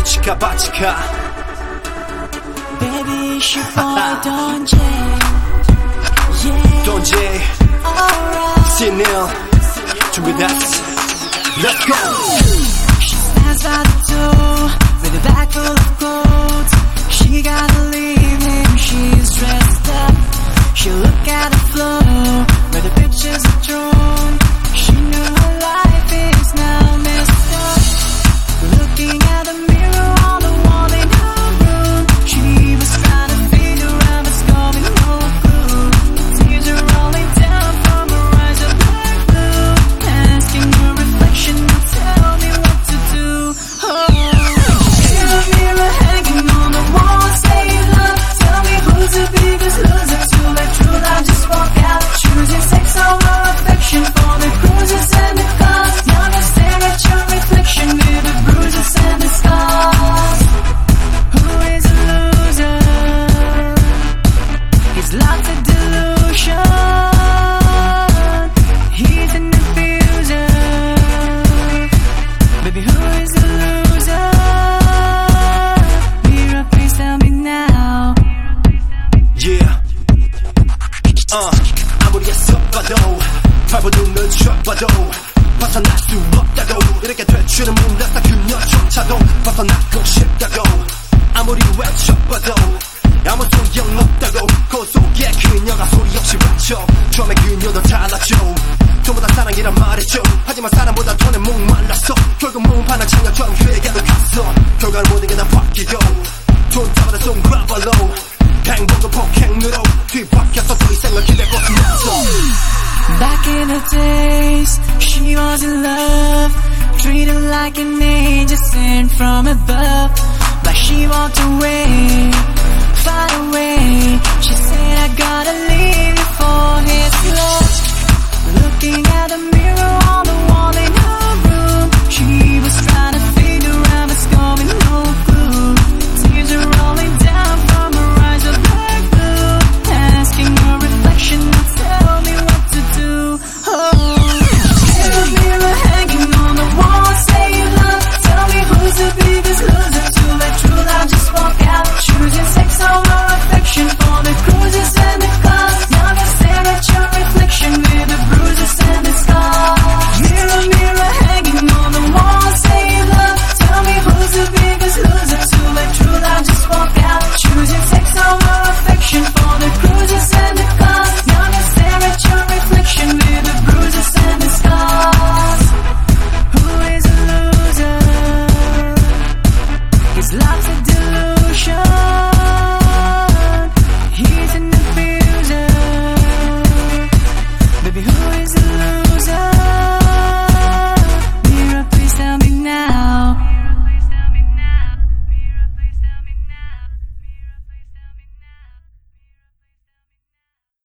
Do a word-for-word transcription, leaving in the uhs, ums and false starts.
Chika Bachika. Baby, she boy, don't J. Yeah. Don't J. Alright. Sinil. 준비됐어. Let's go. She stands by the door with a bag full of gold. She gotta leave him. She's dressed up. She'll look at the floor where the pictures are drawn. She knew her life is now messed up. Looking at the mirror on the wall in her room, she was trying to figure out what's going on. Tears are rolling down from her eyes of black blue, asking her reflection to tell me what to do. Oh, mirror, mirror hanging on the wall, say love. Tell me who's the biggest loser. To let true love just walk out, choosing sex over affection for the cruises and the cars. Now I stare at your reflection with the bruises and the scars. Who is a loser? He's lots of delusion. He's an abuser. Baby, who is a loser? Mirror, please tell me now. Yeah. Uh, 아무리 애써봐도 발버둥을 쳐봐도 벗어날 수 없다고. 이렇게 될 줄은 몰랐다. 그녀조차도 벗어나고 싶다고. 아무리 외쳐봐도 아무 소용없다고. 그 속에 그녀가 소리 없이 외쳐. 처음에 그녀도 달랐죠. 전부 다 사랑이란 말했죠. 하지만 사람보다 돈에 목말랐어. 결국 문판을 창녀처럼 그에게로 갔어. 결과는 모든 게 다 바뀌고 돈 잡아다 쏜 과발로 행복은 폭행으로 뒤바뀌었어. 더 이상을 기댈 곳은 없어. Back in the days, she was in love, treated like an angel sent from above. But she walked away, far away. She said, I gotta leave you for his love. Looking at the mirror on the wall in her room, she was trying to figure out what's going on. Clue. Tears are rolling down from her eyes of black blue, asking her reflection to tell me what to do. Oh, mirror, mirror hanging on the wall, say love. Tell me who's the biggest loser. To let true love just walk out, choosing sex over affection for the cruises and the cars. Now I stare at your reflection with the bruises and the scars. Mirror, mirror hanging on the wall, say love. Tell me who's the biggest loser. To let true love just walk out, choosing sex over affection for the cruises and the cars. Now I stare at your reflection with the bruises and the scars. Who is a loser? He's lots of delusion. He's an abuser. Baby, who is a loser?